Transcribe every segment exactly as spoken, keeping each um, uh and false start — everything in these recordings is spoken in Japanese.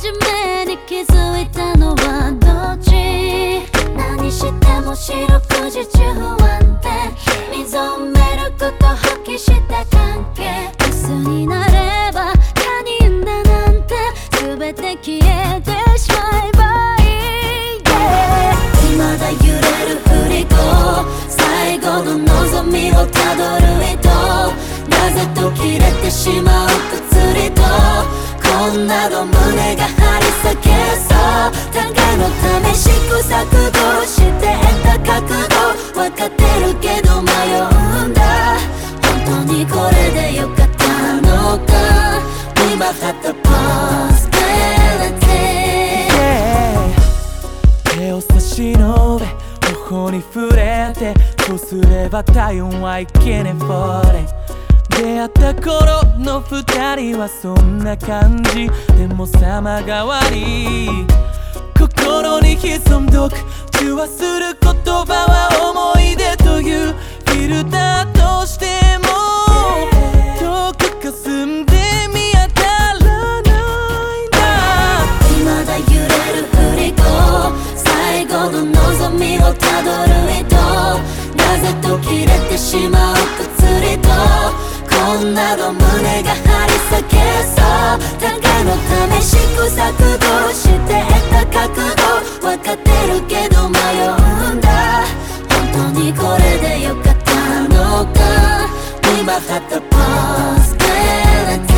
真面目に気づいたのはどっち？何しても四六時中不安定、溝埋めること放棄した関係、明日になれば他人だなんて全て消えてしまえばいい、yeah、未だ揺れる振り子、最後の望みをたどる糸、なぜ途切れてしまう薬と、こんなの胸が張り裂けそう、互いのため試行錯誤して得た覚悟、分かってるけど迷うんだ、本当にこれでよかったのか、 We might have the possibility、yeah、 手を差し伸べ頬に触れて、こうすれば体温はいけねfor it、出会った頃の二人はそんな感じ、でも様変わり、心に潜んどく中和する言葉は思い出というフィルターとしても遠く霞んで見当たらないんだ、 未だ揺れる振り子、最後の望みをたどる糸、なぜ途切れてしまう薬と、こんなの胸が張り裂けそう、互いのため試行錯誤して得た覚悟、分かってるけど迷うんだ、本当にこれでよかったのか、 We might have the possibility、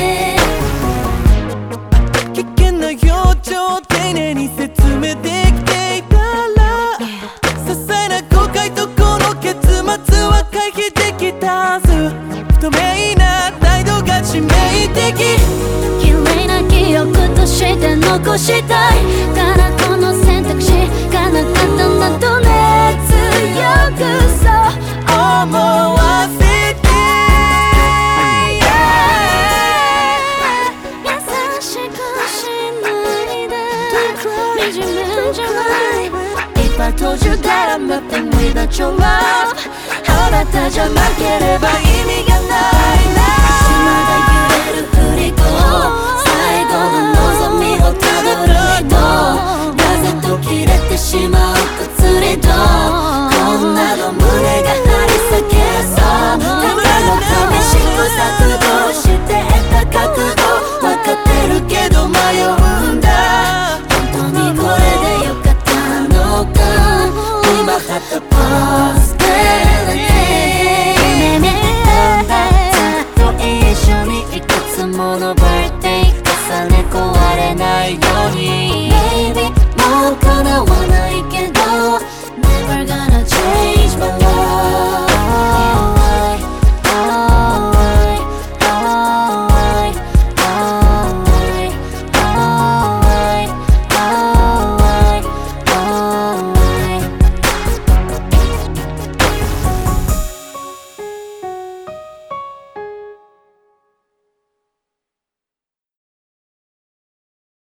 危険な表情丁寧に説明できていたら、些細な後悔とこの結末は回避できたはず、不透明な態度が致命的、 綺麗な記憶として残したいから、この選択肢がなかったなどね、強くそう思わせて、 優しくしないで、惨めじゃない、 If I told you that I'm nothing without your love、 あなたじゃなければ意味が